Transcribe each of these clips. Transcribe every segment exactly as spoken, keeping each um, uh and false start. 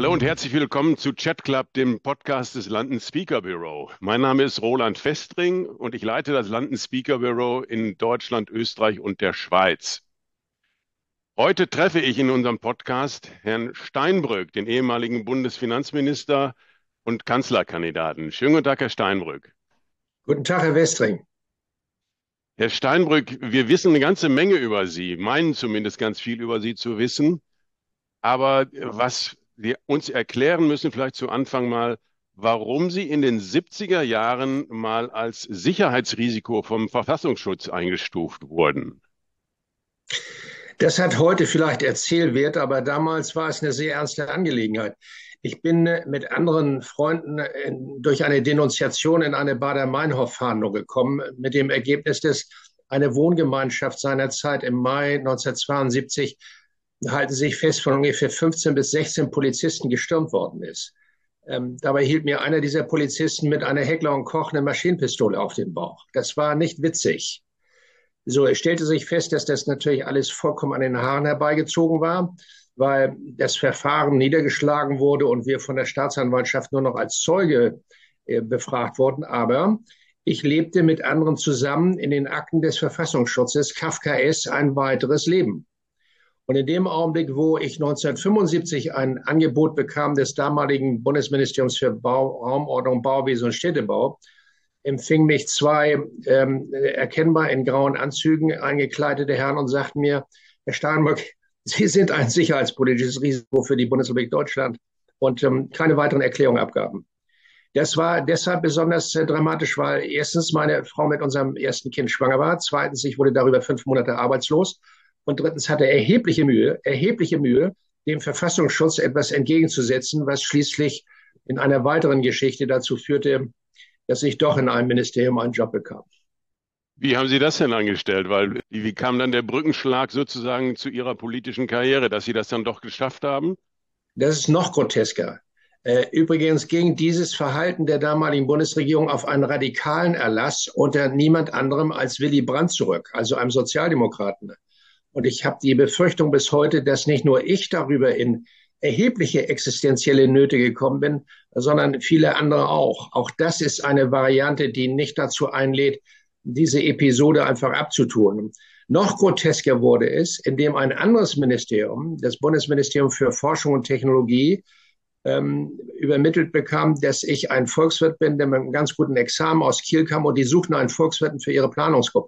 Hallo und herzlich willkommen zu Chat Club, dem Podcast des London Speaker Bureau. Mein Name ist Roland Vestring und ich leite das London Speaker Bureau in Deutschland, Österreich und der Schweiz. Heute treffe ich in unserem Podcast Herrn Steinbrück, den ehemaligen Bundesfinanzminister und Kanzlerkandidaten. Schönen guten Tag, Herr Steinbrück. Guten Tag, Herr Vestring. Herr Steinbrück, wir wissen eine ganze Menge über Sie, meinen zumindest ganz viel über Sie zu wissen. Aber was wir uns erklären müssen, vielleicht zu Anfang mal, warum Sie in den siebziger Jahren mal als Sicherheitsrisiko vom Verfassungsschutz eingestuft wurden. Das hat heute vielleicht Erzählwert, aber damals war es eine sehr ernste Angelegenheit. Ich bin mit anderen Freunden durch eine Denunziation in eine Baader-Meinhof-Fahndung gekommen, mit dem Ergebnis, dass eine Wohngemeinschaft seinerzeit im Mai neunzehnhundertzweiundsiebzig, halten Sie sich fest, von ungefähr fünfzehn bis sechzehn Polizisten gestürmt worden ist. Ähm, dabei hielt mir einer dieser Polizisten mit einer Heckler und Koch eine Maschinenpistole auf den Bauch. Das war nicht witzig. So, es stellte sich fest, dass das natürlich alles vollkommen an den Haaren herbeigezogen war, weil das Verfahren niedergeschlagen wurde und wir von der Staatsanwaltschaft nur noch als Zeuge äh, befragt wurden. Aber ich lebte mit anderen zusammen in den Akten des Verfassungsschutzes, Kafkaes, ein weiteres Leben. Und in dem Augenblick, wo ich neunzehnhundertfünfundsiebzig ein Angebot bekam des damaligen Bundesministeriums für Bau, Raumordnung, Bauwesen und Städtebau, empfing mich zwei ähm, erkennbar in grauen Anzügen eingekleidete Herren und sagten mir, Herr Steinbrück, Sie sind ein sicherheitspolitisches Risiko für die Bundesrepublik Deutschland, und ähm, keine weiteren Erklärungen abgaben. Das war deshalb besonders äh, dramatisch, weil erstens meine Frau mit unserem ersten Kind schwanger war, zweitens ich wurde darüber fünf Monate arbeitslos und drittens hatte er erhebliche Mühe, erhebliche Mühe, dem Verfassungsschutz etwas entgegenzusetzen, was schließlich in einer weiteren Geschichte dazu führte, dass ich doch in einem Ministerium einen Job bekam. Wie haben Sie das denn angestellt? Weil, wie kam dann der Brückenschlag sozusagen zu Ihrer politischen Karriere, dass Sie das dann doch geschafft haben? Das ist noch grotesker. Übrigens ging dieses Verhalten der damaligen Bundesregierung auf einen radikalen Erlass unter niemand anderem als Willy Brandt zurück, also einem Sozialdemokraten. Und ich habe die Befürchtung bis heute, dass nicht nur ich darüber in erhebliche existenzielle Nöte gekommen bin, sondern viele andere auch. Auch das ist eine Variante, die nicht dazu einlädt, diese Episode einfach abzutun. Noch grotesker wurde es, indem ein anderes Ministerium, das Bundesministerium für Forschung und Technologie, ähm, übermittelt bekam, dass ich ein Volkswirt bin, der mit einem ganz guten Examen aus Kiel kam, und die suchten einen Volkswirten für ihre Planungsgruppe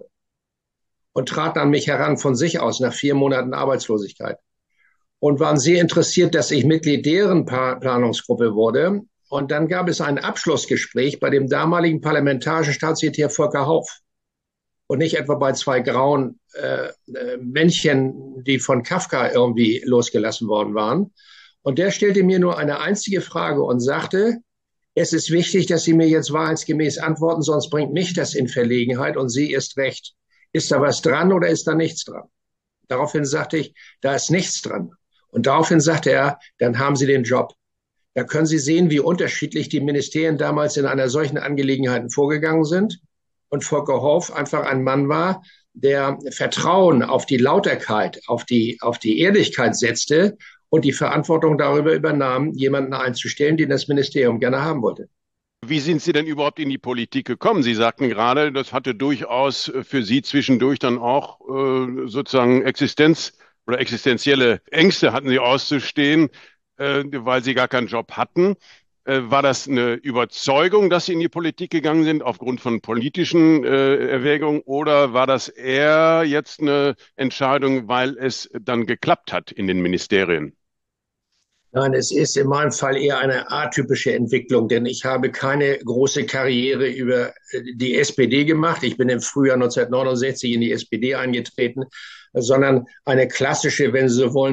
und traten an mich heran von sich aus nach vier Monaten Arbeitslosigkeit und waren sehr interessiert, dass ich Mitglied deren Planungsgruppe wurde. Und dann gab es ein Abschlussgespräch bei dem damaligen parlamentarischen Staatssekretär Volker Hauff und nicht etwa bei zwei grauen äh, Männchen, die von Kafka irgendwie losgelassen worden waren. Und der stellte mir nur eine einzige Frage und sagte, es ist wichtig, dass Sie mir jetzt wahrheitsgemäß antworten, sonst bringt mich das in Verlegenheit und Sie erst recht. Ist da was dran oder ist da nichts dran? Daraufhin sagte ich, da ist nichts dran. Und daraufhin sagte er, dann haben Sie den Job. Da können Sie sehen, wie unterschiedlich die Ministerien damals in einer solchen Angelegenheit vorgegangen sind. Und Volker Hauff einfach ein Mann war, der Vertrauen auf die Lauterkeit, auf die, auf die Ehrlichkeit setzte und die Verantwortung darüber übernahm, jemanden einzustellen, den das Ministerium gerne haben wollte. Wie sind Sie denn überhaupt in die Politik gekommen? Sie sagten gerade, das hatte durchaus für Sie zwischendurch dann auch äh, sozusagen Existenz oder existenzielle Ängste hatten Sie auszustehen, äh, weil Sie gar keinen Job hatten. Äh, war das eine Überzeugung, dass Sie in die Politik gegangen sind aufgrund von politischen äh, Erwägungen, oder war das eher jetzt eine Entscheidung, weil es dann geklappt hat in den Ministerien? Nein, es ist in meinem Fall eher eine atypische Entwicklung, denn ich habe keine große Karriere über die S P D gemacht. Ich bin im Frühjahr neunzehnhundertneunundsechzig in die S P D eingetreten, sondern eine klassische, wenn Sie so wollen,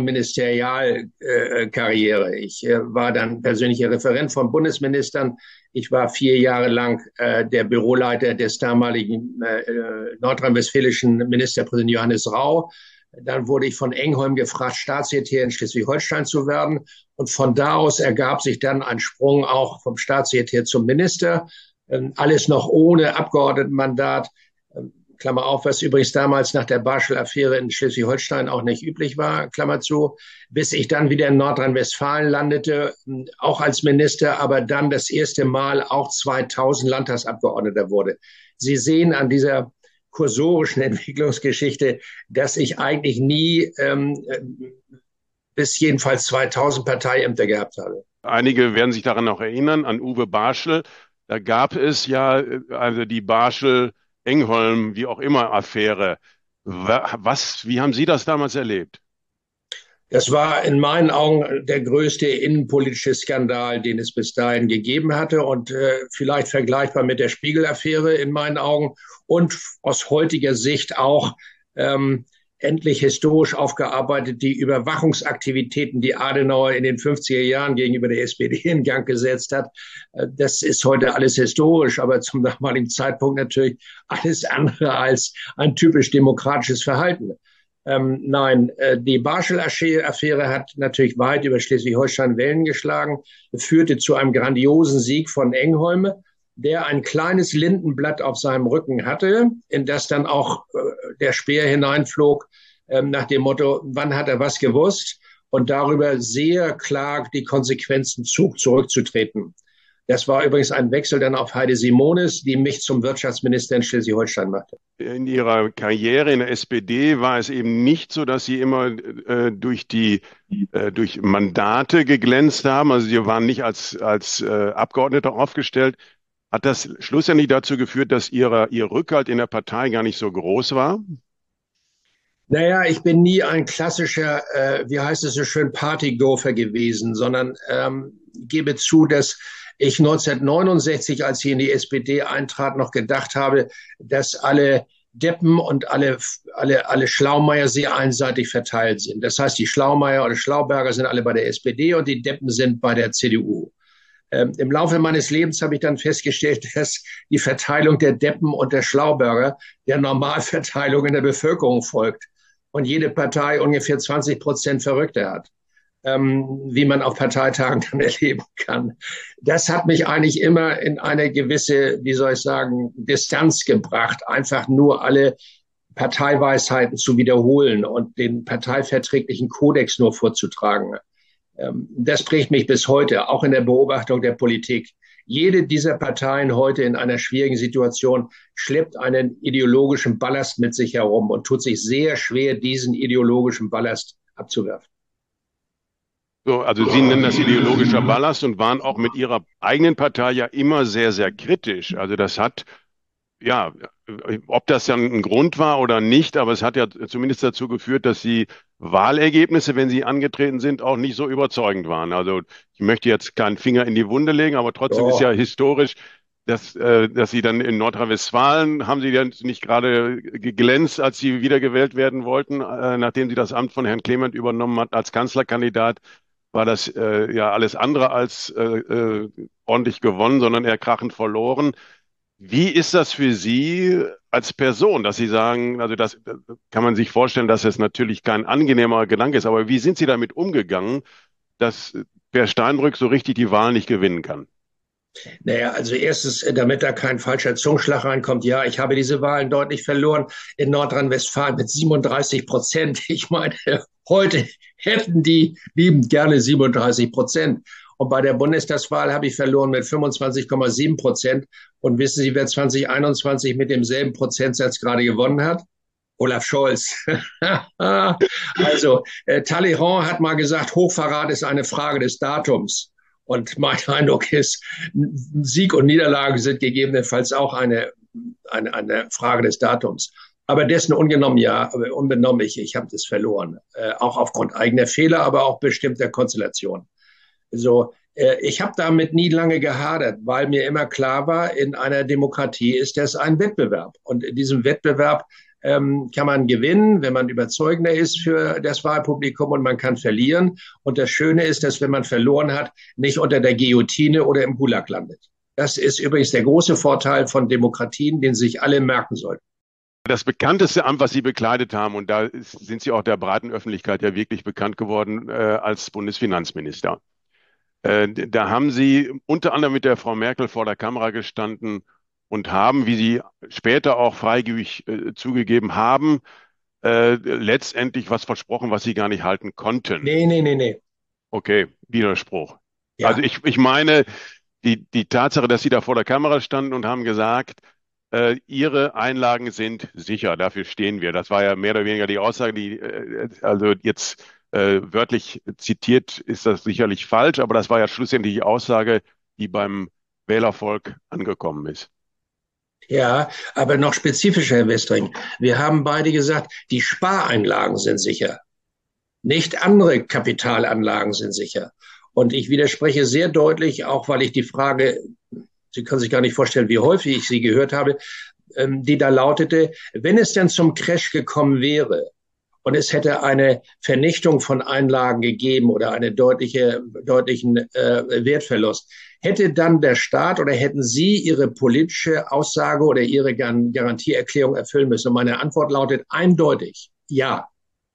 Ministerialkarriere. Ich äh, war dann persönlicher Referent von Bundesministern. Ich war vier Jahre lang äh, der Büroleiter des damaligen äh, nordrhein-westfälischen Ministerpräsidenten Johannes Rau. Dann wurde ich von Engholm gefragt, Staatssekretär in Schleswig-Holstein zu werden. Und von da aus ergab sich dann ein Sprung auch vom Staatssekretär zum Minister. Alles noch ohne Abgeordnetenmandat. Klammer auf, was übrigens damals nach der Barschel-Affäre in Schleswig-Holstein auch nicht üblich war, Klammer zu, bis ich dann wieder in Nordrhein-Westfalen landete, auch als Minister, aber dann das erste Mal auch zweitausend Landtagsabgeordneter wurde. Sie sehen an dieser kursorischen Entwicklungsgeschichte, dass ich eigentlich nie ähm, bis jedenfalls zweitausend Parteiämter gehabt habe. Einige werden sich daran noch erinnern, an Uwe Barschel. Da gab es ja äh, also die Barschel-Engholm, wie auch immer, Affäre. Wa- Was, wie haben Sie das damals erlebt? Das war in meinen Augen der größte innenpolitische Skandal, den es bis dahin gegeben hatte und äh, vielleicht vergleichbar mit der Spiegel-Affäre in meinen Augen und aus heutiger Sicht auch ähm, endlich historisch aufgearbeitet die Überwachungsaktivitäten, die Adenauer in den fünfziger Jahren gegenüber der S P D in Gang gesetzt hat. Äh, das ist heute alles historisch, aber zum damaligen Zeitpunkt natürlich alles andere als ein typisch demokratisches Verhalten. Ähm, nein, äh, die Barschel-Affäre hat natürlich weit über Schleswig-Holstein Wellen geschlagen, führte zu einem grandiosen Sieg von Engholm, der ein kleines Lindenblatt auf seinem Rücken hatte, in das dann auch äh, der Speer hineinflog, äh, nach dem Motto, wann hat er was gewusst? Und darüber sehr klar die Konsequenzen zog, zurückzutreten. Das war übrigens ein Wechsel dann auf Heide Simonis, die mich zum Wirtschaftsminister in Schleswig-Holstein machte. In Ihrer Karriere in der S P D war es eben nicht so, dass Sie immer äh, durch die äh, durch Mandate geglänzt haben. Also Sie waren nicht als als äh, Abgeordneter aufgestellt. Hat das schlussendlich dazu geführt, dass Ihre, Ihr Rückhalt in der Partei gar nicht so groß war? Naja, ich bin nie ein klassischer, äh, wie heißt es so schön, Partygopher gewesen, sondern ähm, gebe zu, dass ich neunzehnhundertneunundsechzig, als ich in die S P D eintrat, noch gedacht habe, dass alle Deppen und alle, alle, alle Schlaumeier sehr einseitig verteilt sind. Das heißt, die Schlaumeier oder Schlauberger sind alle bei der S P D und die Deppen sind bei der C D U. Ähm, Im Laufe meines Lebens habe ich dann festgestellt, dass die Verteilung der Deppen und der Schlauberger der Normalverteilung in der Bevölkerung folgt und jede Partei ungefähr zwanzig Prozent Verrückte hat, ähm, wie man auf Parteitagen dann erleben kann. Das hat mich eigentlich immer in eine gewisse, wie soll ich sagen, Distanz gebracht, einfach nur alle Parteiweisheiten zu wiederholen und den parteiverträglichen Kodex nur vorzutragen. Ähm, das prägt mich bis heute, auch in der Beobachtung der Politik. Jede dieser Parteien heute in einer schwierigen Situation schleppt einen ideologischen Ballast mit sich herum und tut sich sehr schwer, diesen ideologischen Ballast abzuwerfen. So, also Sie nennen das ideologischer Ballast und waren auch mit Ihrer eigenen Partei ja immer sehr, sehr kritisch. Also das hat, ja, ob das dann ein Grund war oder nicht, aber es hat ja zumindest dazu geführt, dass die Wahlergebnisse, wenn sie angetreten sind, auch nicht so überzeugend waren. Also ich möchte jetzt keinen Finger in die Wunde legen, aber trotzdem ist ja Doch. historisch, dass, äh, dass sie dann in Nordrhein-Westfalen, haben sie dann nicht gerade geglänzt, als sie wiedergewählt werden wollten, äh, nachdem sie das Amt von Herrn Clement übernommen hat als Kanzlerkandidat, war das äh, ja alles andere als äh, äh, ordentlich gewonnen, sondern eher krachend verloren. Wie ist das für Sie als Person, dass Sie sagen, also das kann man sich vorstellen, dass es natürlich kein angenehmer Gedanke ist, aber wie sind Sie damit umgegangen, dass Per Steinbrück so richtig die Wahl nicht gewinnen kann? Naja, also erstens, damit da kein falscher Zungenschlag reinkommt, ja, ich habe diese Wahlen deutlich verloren in Nordrhein-Westfalen mit siebenunddreißig Prozent. Ich meine, heute hätten die liebend gerne siebenunddreißig Prozent. Und bei der Bundestagswahl habe ich verloren mit fünfundzwanzig Komma sieben Prozent. Und wissen Sie, wer zwanzig einundzwanzig mit demselben Prozentsatz gerade gewonnen hat? Olaf Scholz. Also, äh, Talleyrand hat mal gesagt, Hochverrat ist eine Frage des Datums. Und mein Eindruck ist, Sieg und Niederlage sind gegebenenfalls auch eine, eine, eine Frage des Datums. Aber dessen ungenommen, ja, unbenommen, ich, ich habe das verloren. Äh, auch aufgrund eigener Fehler, aber auch bestimmter Konstellation. So, äh, ich habe damit nie lange gehadert, weil mir immer klar war, in einer Demokratie ist das ein Wettbewerb. Und in diesem Wettbewerb ähm, kann man gewinnen, wenn man überzeugender ist für das Wahlpublikum und man kann verlieren. Und das Schöne ist, dass wenn man verloren hat, nicht unter der Guillotine oder im Gulag landet. Das ist übrigens der große Vorteil von Demokratien, den sich alle merken sollten. Das bekannteste Amt, was Sie bekleidet haben, und da ist, sind Sie auch der breiten Öffentlichkeit ja wirklich bekannt geworden, äh, als Bundesfinanzminister. Äh, da haben Sie unter anderem mit der Frau Merkel vor der Kamera gestanden und haben, wie Sie später auch freigebig äh, zugegeben haben, äh, letztendlich was versprochen, was sie gar nicht halten konnten. Nee, nee, nee, nee. Okay, Widerspruch. Also Ja. ich, ich meine, die, die Tatsache, dass Sie da vor der Kamera standen und haben gesagt, äh, Ihre Einlagen sind sicher, dafür stehen wir. Das war ja mehr oder weniger die Aussage, die, äh, also jetzt äh, wörtlich zitiert ist das sicherlich falsch, aber das war ja schlussendlich die Aussage, die beim Wählervolk angekommen ist. Ja, aber noch spezifischer, Herr Westring. Wir haben beide gesagt, die Spareinlagen sind sicher. Nicht andere Kapitalanlagen sind sicher. Und ich widerspreche sehr deutlich, auch weil ich die Frage, Sie können sich gar nicht vorstellen, wie häufig ich sie gehört habe, ähm, die da lautete, wenn es denn zum Crash gekommen wäre und es hätte eine Vernichtung von Einlagen gegeben oder einen deutliche, deutlichen äh, Wertverlust, hätte dann der Staat oder hätten Sie Ihre politische Aussage oder Ihre Garantieerklärung erfüllen müssen? Und meine Antwort lautet eindeutig, ja.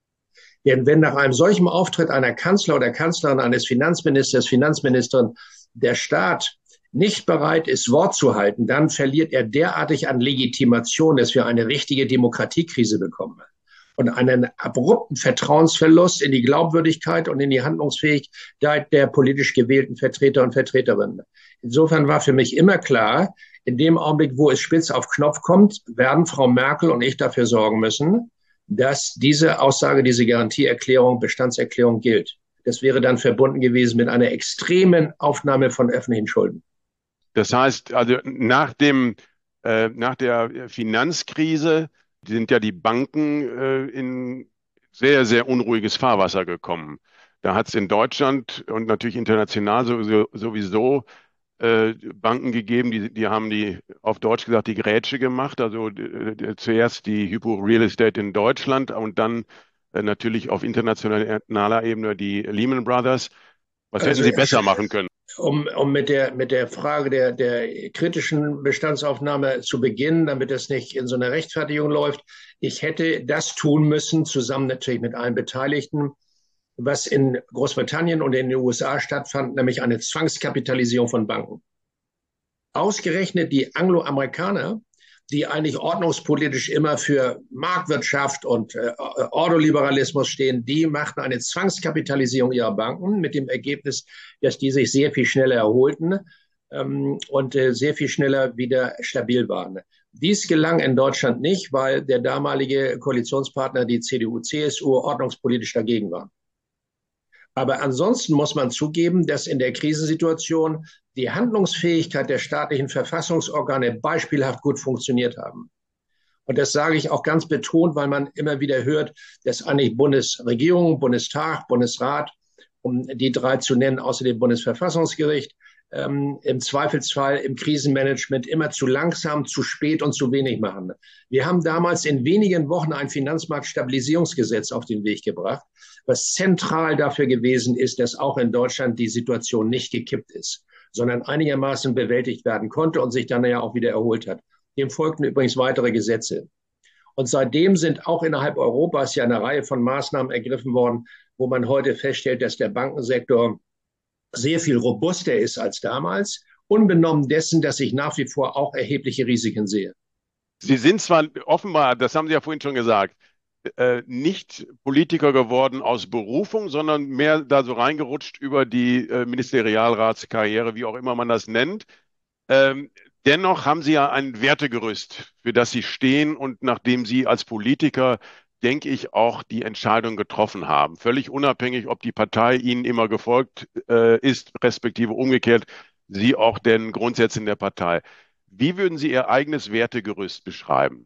Denn wenn nach einem solchen Auftritt einer Kanzler oder Kanzlerin, eines Finanzministers, Finanzministerin, der Staat nicht bereit ist, Wort zu halten, dann verliert er derartig an Legitimation, dass wir eine richtige Demokratiekrise bekommen und einen abrupten Vertrauensverlust in die Glaubwürdigkeit und in die Handlungsfähigkeit der politisch gewählten Vertreter und Vertreterinnen. Insofern war für mich immer klar, in dem Augenblick, wo es spitz auf Knopf kommt, werden Frau Merkel und ich dafür sorgen müssen, dass diese Aussage, diese Garantieerklärung, Bestandserklärung gilt. Das wäre dann verbunden gewesen mit einer extremen Aufnahme von öffentlichen Schulden. Das heißt, also nach dem, äh, nach der Finanzkrise sind ja die Banken äh, in sehr, sehr unruhiges Fahrwasser gekommen. Da hat es in Deutschland und natürlich international sowieso, sowieso äh, Banken gegeben, die, die haben die, auf Deutsch gesagt, die Grätsche gemacht. Also äh, zuerst die Hypo Real Estate in Deutschland und dann äh, natürlich auf internationaler Ebene die Lehman Brothers. Was hätten Also sie besser machen können? um, um mit der, mit der Frage der, der kritischen Bestandsaufnahme zu beginnen, damit es nicht in so eine Rechtfertigung läuft. Ich hätte das tun müssen, zusammen natürlich mit allen Beteiligten, was in Großbritannien und in den U S A stattfand, nämlich eine Zwangskapitalisierung von Banken. Ausgerechnet die Angloamerikaner, die eigentlich ordnungspolitisch immer für Marktwirtschaft und äh, Ordoliberalismus stehen, die machten eine Zwangskapitalisierung ihrer Banken mit dem Ergebnis, dass die sich sehr viel schneller erholten ähm, und äh, sehr viel schneller wieder stabil waren. Dies gelang in Deutschland nicht, weil der damalige Koalitionspartner, die C D U, C S U, ordnungspolitisch dagegen war. Aber ansonsten muss man zugeben, dass in der Krisensituation die Handlungsfähigkeit der staatlichen Verfassungsorgane beispielhaft gut funktioniert haben. Und das sage ich auch ganz betont, weil man immer wieder hört, dass eigentlich Bundesregierung, Bundestag, Bundesrat, um die drei zu nennen, außer dem Bundesverfassungsgericht, ähm, im Zweifelsfall im Krisenmanagement immer zu langsam, zu spät und zu wenig machen. Wir haben damals in wenigen Wochen ein Finanzmarktstabilisierungsgesetz auf den Weg gebracht, was zentral dafür gewesen ist, dass auch in Deutschland die Situation nicht gekippt ist, sondern einigermaßen bewältigt werden konnte und sich dann ja auch wieder erholt hat. Dem folgten übrigens weitere Gesetze. Und seitdem sind auch innerhalb Europas ja eine Reihe von Maßnahmen ergriffen worden, wo man heute feststellt, dass der Bankensektor sehr viel robuster ist als damals, unbenommen dessen, dass ich nach wie vor auch erhebliche Risiken sehe. Sie sind zwar offenbar, das haben Sie ja vorhin schon gesagt, äh, nicht Politiker geworden aus Berufung, sondern mehr da so reingerutscht über die äh, Ministerialratskarriere, wie auch immer man das nennt. Ähm, dennoch haben Sie ja ein Wertegerüst, für das Sie stehen und nachdem Sie als Politiker, denke ich, auch die Entscheidung getroffen haben. Völlig unabhängig, ob die Partei Ihnen immer gefolgt äh, ist, respektive umgekehrt, Sie auch den Grundsätzen der Partei. Wie würden Sie Ihr eigenes Wertegerüst beschreiben?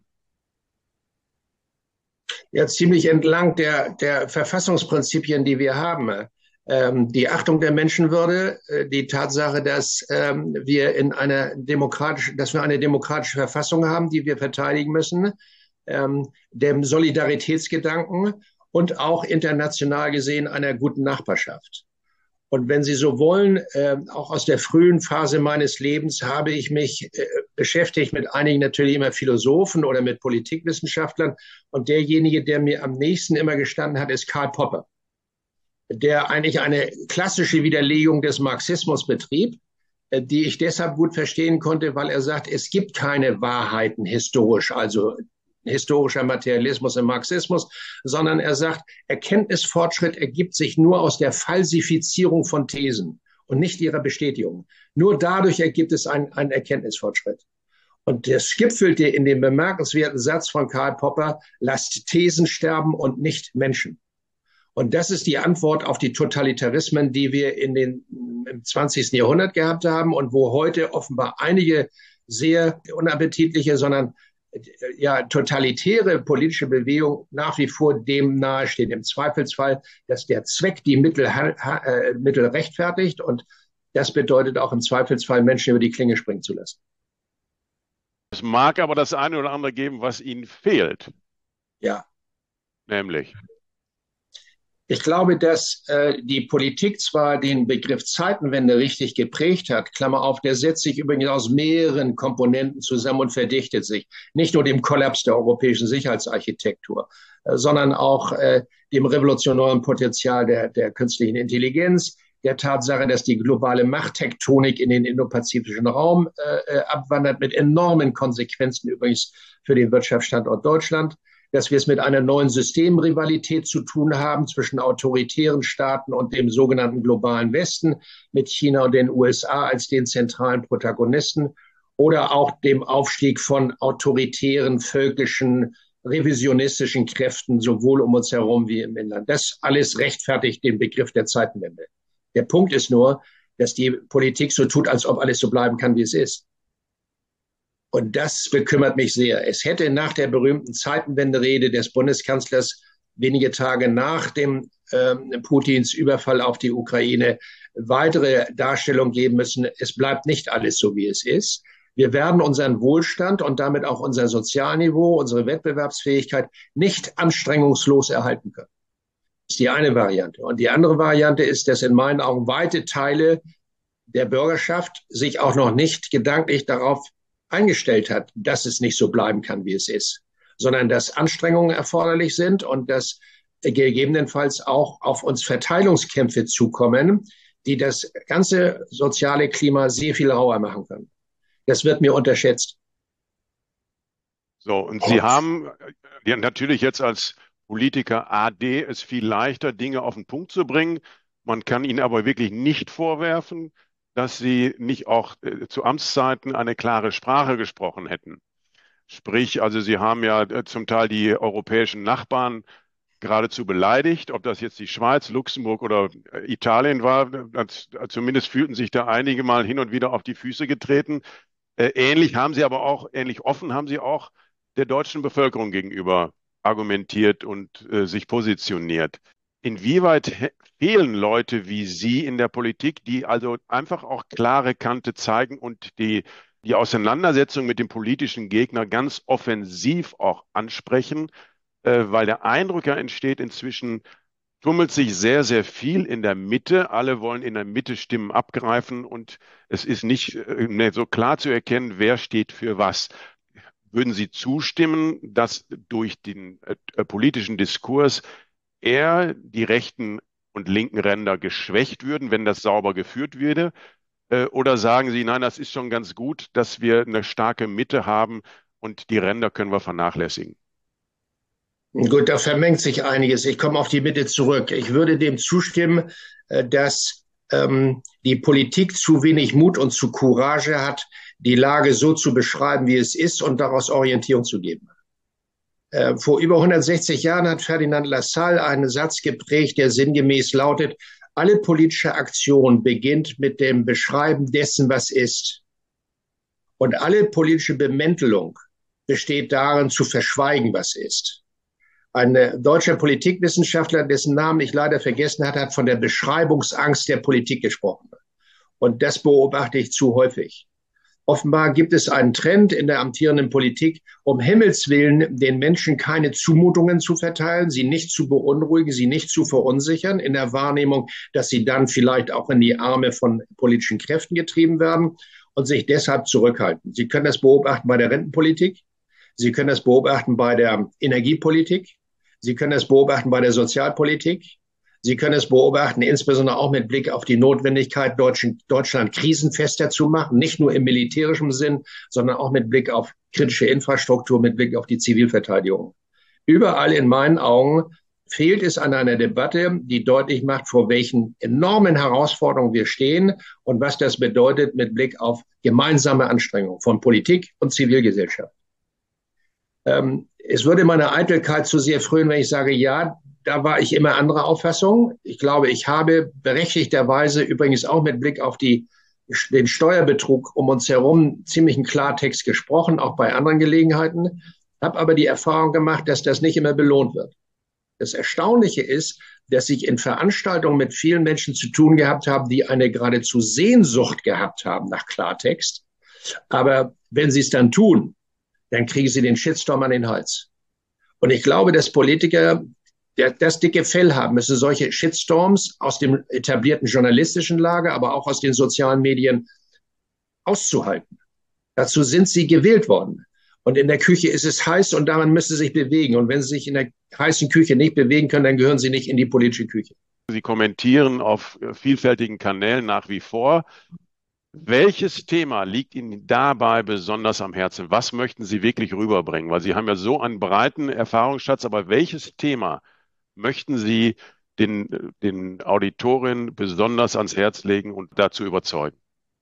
Ja, ziemlich entlang der, der Verfassungsprinzipien, die wir haben. Ähm, die Achtung der Menschenwürde, äh, die Tatsache, dass ähm, wir in einer demokratischen, dass wir eine demokratische Verfassung haben, die wir verteidigen müssen, ähm, dem Solidaritätsgedanken und auch international gesehen einer guten Nachbarschaft. Und wenn Sie so wollen, äh, auch aus der frühen Phase meines Lebens habe ich mich äh, beschäftigt mit einigen natürlich immer Philosophen oder mit Politikwissenschaftlern. Und derjenige, der mir am nächsten immer gestanden hat, ist Karl Popper, der eigentlich eine klassische Widerlegung des Marxismus betrieb, die ich deshalb gut verstehen konnte, weil er sagt, es gibt keine Wahrheiten historisch, also historischer Materialismus im Marxismus, sondern er sagt, Erkenntnisfortschritt ergibt sich nur aus der Falsifizierung von Thesen und nicht ihrer Bestätigung. Nur dadurch ergibt es einen, einen Erkenntnisfortschritt. Und das gipfelte in dem bemerkenswerten Satz von Karl Popper, lasst Thesen sterben und nicht Menschen. Und das ist die Antwort auf die Totalitarismen, die wir in den, im zwanzigsten Jahrhundert gehabt haben und wo heute offenbar einige sehr unappetitliche, sondern ja, totalitäre politische Bewegung nach wie vor dem nahesteht. Im Zweifelsfall, dass der Zweck die Mittel, äh, Mittel rechtfertigt und das bedeutet auch im Zweifelsfall, Menschen über die Klinge springen zu lassen. Es mag aber das eine oder andere geben, was ihnen fehlt. Ja. Nämlich. Ich glaube, dass äh, die Politik zwar den Begriff Zeitenwende richtig geprägt hat, Klammer auf, der setzt sich übrigens aus mehreren Komponenten zusammen und verdichtet sich. Nicht nur dem Kollaps der europäischen Sicherheitsarchitektur, äh, sondern auch äh, dem revolutionären Potenzial der, der künstlichen Intelligenz, der Tatsache, dass die globale Machttektonik in den indopazifischen Raum äh, abwandert, mit enormen Konsequenzen übrigens für den Wirtschaftsstandort Deutschland, dass wir es mit einer neuen Systemrivalität zu tun haben zwischen autoritären Staaten und dem sogenannten globalen Westen, mit China und den U S A als den zentralen Protagonisten, oder auch dem Aufstieg von autoritären, völkischen, revisionistischen Kräften sowohl um uns herum wie im Inland. Das alles rechtfertigt den Begriff der Zeitenwende. Der Punkt ist nur, dass die Politik so tut, als ob alles so bleiben kann, wie es ist. Und das bekümmert mich sehr. Es hätte nach der berühmten Zeitenwenderede des Bundeskanzlers wenige Tage nach dem äh, Putins Überfall auf die Ukraine weitere Darstellung geben müssen. Es bleibt nicht alles so, wie es ist. Wir werden unseren Wohlstand und damit auch unser Sozialniveau, unsere Wettbewerbsfähigkeit nicht anstrengungslos erhalten können. Das ist die eine Variante. Und die andere Variante ist, dass in meinen Augen weite Teile der Bürgerschaft sich auch noch nicht gedanklich darauf eingestellt hat, dass es nicht so bleiben kann, wie es ist, sondern dass Anstrengungen erforderlich sind und dass gegebenenfalls auch auf uns Verteilungskämpfe zukommen, die das ganze soziale Klima sehr viel rauer machen können. Das wird mir unterschätzt. So, und Sie haben ja natürlich jetzt als Politiker A D es viel leichter, Dinge auf den Punkt zu bringen. Man kann Ihnen aber wirklich nicht vorwerfen, dass Sie nicht auch äh, zu Amtszeiten eine klare Sprache gesprochen hätten. Sprich, also Sie haben ja äh, zum Teil die europäischen Nachbarn geradezu beleidigt, ob das jetzt die Schweiz, Luxemburg oder äh, Italien war. Das, zumindest fühlten sich da einige mal hin und wieder auf die Füße getreten. Äh, ähnlich haben Sie aber auch, ähnlich offen haben Sie auch der deutschen Bevölkerung gegenüber argumentiert und äh, sich positioniert. Inwieweit fehlen Leute wie Sie in der Politik, die also einfach auch klare Kante zeigen und die, die Auseinandersetzung mit dem politischen Gegner ganz offensiv auch ansprechen, äh, weil der Eindruck ja entsteht, inzwischen tummelt sich sehr, sehr viel in der Mitte. Alle wollen in der Mitte Stimmen abgreifen und es ist nicht äh, so klar zu erkennen, wer steht für was. Würden Sie zustimmen, dass durch den äh, politischen Diskurs eher die rechten und linken Ränder geschwächt würden, wenn das sauber geführt würde? Äh, oder sagen Sie, nein, das ist schon ganz gut, dass wir eine starke Mitte haben und die Ränder können wir vernachlässigen? Gut, da vermengt sich einiges. Ich komme auf die Mitte zurück. Ich würde dem zustimmen, dass ähm, die Politik zu wenig Mut und zu Courage hat, die Lage so zu beschreiben, wie es ist und daraus Orientierung zu geben. Äh, vor über hundertsechzig Jahren hat Ferdinand Lassalle einen Satz geprägt, der sinngemäß lautet, alle politische Aktion beginnt mit dem Beschreiben dessen, was ist. Und alle politische Bemäntelung besteht darin, zu verschweigen, was ist. Ein deutscher Politikwissenschaftler, dessen Namen ich leider vergessen hatte, hat von der Beschreibungsangst der Politik gesprochen. Und das beobachte ich zu häufig. Offenbar gibt es einen Trend in der amtierenden Politik, um Himmels Willen den Menschen keine Zumutungen zu verteilen, sie nicht zu beunruhigen, sie nicht zu verunsichern, in der Wahrnehmung, dass sie dann vielleicht auch in die Arme von politischen Kräften getrieben werden und sich deshalb zurückhalten. Sie können das beobachten bei der Rentenpolitik, Sie können das beobachten bei der Energiepolitik, Sie können das beobachten bei der Sozialpolitik. Sie können es beobachten, insbesondere auch mit Blick auf die Notwendigkeit, Deutschland krisenfester zu machen, nicht nur im militärischen Sinn, sondern auch mit Blick auf kritische Infrastruktur, mit Blick auf die Zivilverteidigung. Überall in meinen Augen fehlt es an einer Debatte, die deutlich macht, vor welchen enormen Herausforderungen wir stehen und was das bedeutet mit Blick auf gemeinsame Anstrengungen von Politik und Zivilgesellschaft. Ähm, es würde meine Eitelkeit zu sehr frönen, wenn ich sage, ja, da war ich immer anderer Auffassung. Ich glaube, ich habe berechtigterweise übrigens auch mit Blick auf die, den Steuerbetrug um uns herum ziemlich einen Klartext gesprochen, auch bei anderen Gelegenheiten, habe aber die Erfahrung gemacht, dass das nicht immer belohnt wird. Das Erstaunliche ist, dass ich in Veranstaltungen mit vielen Menschen zu tun gehabt habe, die eine geradezu Sehnsucht gehabt haben nach Klartext. Aber wenn sie es dann tun, dann kriegen sie den Shitstorm an den Hals. Und ich glaube, dass Politiker der, das dicke Fell haben müssen, solche Shitstorms aus dem etablierten journalistischen Lager, aber auch aus den sozialen Medien auszuhalten. Dazu sind sie gewählt worden. Und in der Küche ist es heiß und daran müssen sie sich bewegen. Und wenn sie sich in der heißen Küche nicht bewegen können, dann gehören sie nicht in die politische Küche. Sie kommentieren auf vielfältigen Kanälen nach wie vor. Welches Thema liegt Ihnen dabei besonders am Herzen? Was möchten Sie wirklich rüberbringen? Weil Sie haben ja so einen breiten Erfahrungsschatz, aber welches Thema möchten Sie den, den Auditorinnen besonders ans Herz legen und dazu überzeugen?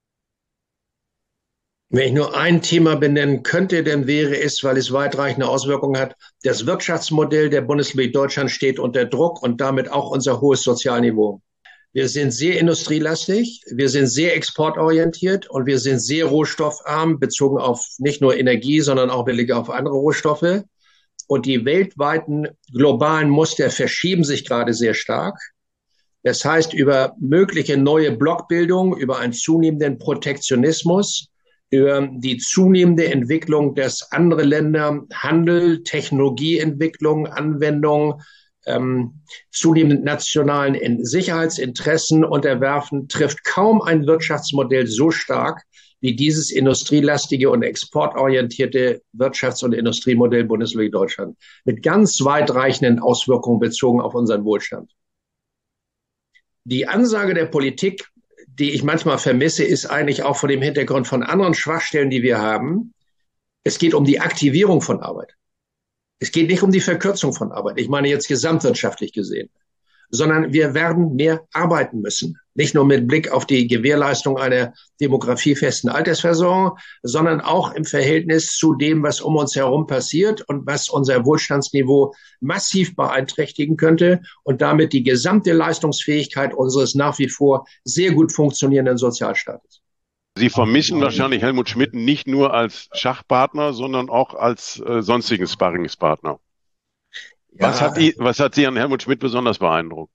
Wenn ich nur ein Thema benennen könnte, dann wäre es, weil es weitreichende Auswirkungen hat, das Wirtschaftsmodell der Bundesrepublik Deutschland steht unter Druck und damit auch unser hohes Sozialniveau. Wir sind sehr industrielastig, wir sind sehr exportorientiert und wir sind sehr rohstoffarm, bezogen auf nicht nur Energie, sondern auch mit Blick auf andere Rohstoffe. Und die weltweiten globalen Muster verschieben sich gerade sehr stark. Das heißt, über mögliche neue Blockbildung, über einen zunehmenden Protektionismus, über die zunehmende Entwicklung, dass andere Länder Handel, Technologieentwicklung, Anwendung, ähm, zunehmend nationalen Sicherheitsinteressen unterwerfen, trifft kaum ein Wirtschaftsmodell so stark wie dieses industrielastige und exportorientierte Wirtschafts- und Industriemodell Bundesrepublik Deutschland mit ganz weitreichenden Auswirkungen bezogen auf unseren Wohlstand. Die Ansage der Politik, die ich manchmal vermisse, ist eigentlich auch vor dem Hintergrund von anderen Schwachstellen, die wir haben. Es geht um die Aktivierung von Arbeit. Es geht nicht um die Verkürzung von Arbeit. Ich meine jetzt gesamtwirtschaftlich gesehen, sondern wir werden mehr arbeiten müssen. Nicht nur mit Blick auf die Gewährleistung einer demografiefesten Altersversorgung, sondern auch im Verhältnis zu dem, was um uns herum passiert und was unser Wohlstandsniveau massiv beeinträchtigen könnte und damit die gesamte Leistungsfähigkeit unseres nach wie vor sehr gut funktionierenden Sozialstaates. Sie vermissen wahrscheinlich Helmut Schmidt nicht nur als Schachpartner, sondern auch als äh, sonstigen Sparringspartner. Ja. Was hat die, was hat Sie an Helmut Schmidt besonders beeindruckt?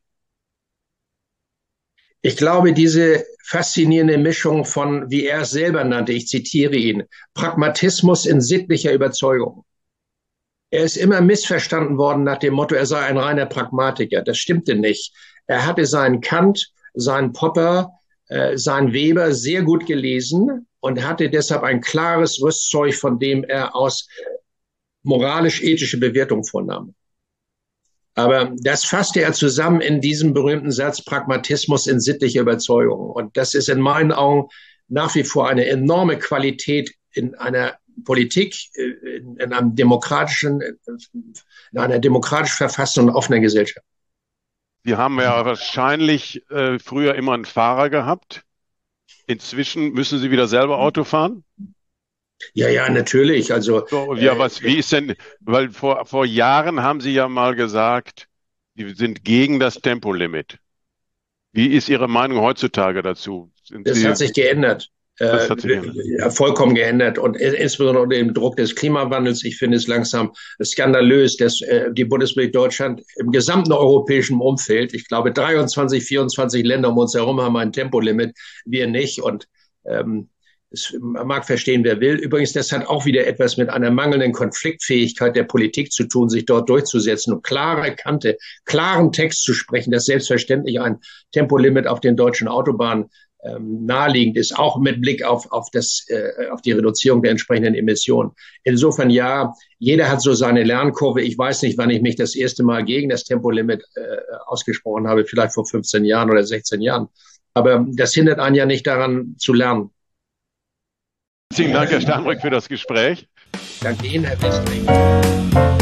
Ich glaube, diese faszinierende Mischung von, wie er es selber nannte, ich zitiere ihn, Pragmatismus in sittlicher Überzeugung. Er ist immer missverstanden worden nach dem Motto, er sei ein reiner Pragmatiker. Das stimmte nicht. Er hatte seinen Kant, seinen Popper, äh, seinen Weber sehr gut gelesen und hatte deshalb ein klares Rüstzeug, von dem er aus moralisch-ethische Bewertung vornahm. Aber das fasste er zusammen in diesem berühmten Satz Pragmatismus in sittlicher Überzeugung. Und das ist in meinen Augen nach wie vor eine enorme Qualität in einer Politik, in einem demokratischen, in einer demokratisch verfassten und offenen Gesellschaft. Sie haben ja wahrscheinlich äh, früher immer einen Fahrer gehabt. Inzwischen müssen Sie wieder selber Auto fahren? Ja, ja, natürlich. Also, so, ja, was, wie ist denn, weil vor, vor Jahren haben Sie ja mal gesagt, Sie sind gegen das Tempolimit. Wie ist Ihre Meinung heutzutage dazu? Sind das Sie, hat sich geändert. Das hat sich äh, geändert. Vollkommen geändert. Und insbesondere unter dem Druck des Klimawandels. Ich finde es langsam skandalös, dass äh, die Bundesrepublik Deutschland im gesamten europäischen Umfeld, ich glaube dreiundzwanzig, vierundzwanzig Länder um uns herum haben ein Tempolimit, wir nicht. Und ähm, das mag verstehen, wer will. Übrigens, das hat auch wieder etwas mit einer mangelnden Konfliktfähigkeit der Politik zu tun, sich dort durchzusetzen und klare Kante, klaren Text zu sprechen, dass selbstverständlich ein Tempolimit auf den deutschen Autobahnen ähm, naheliegend ist, auch mit Blick auf, auf, das, äh, auf die Reduzierung der entsprechenden Emissionen. Insofern ja, jeder hat so seine Lernkurve. Ich weiß nicht, wann ich mich das erste Mal gegen das Tempolimit äh, ausgesprochen habe, vielleicht vor fünfzehn Jahren oder sechzehn Jahren. Aber das hindert einen ja nicht daran zu lernen. Vielen Dank, Herr Sternbrück, für das Gespräch. Danke Ihnen, Herr Westring.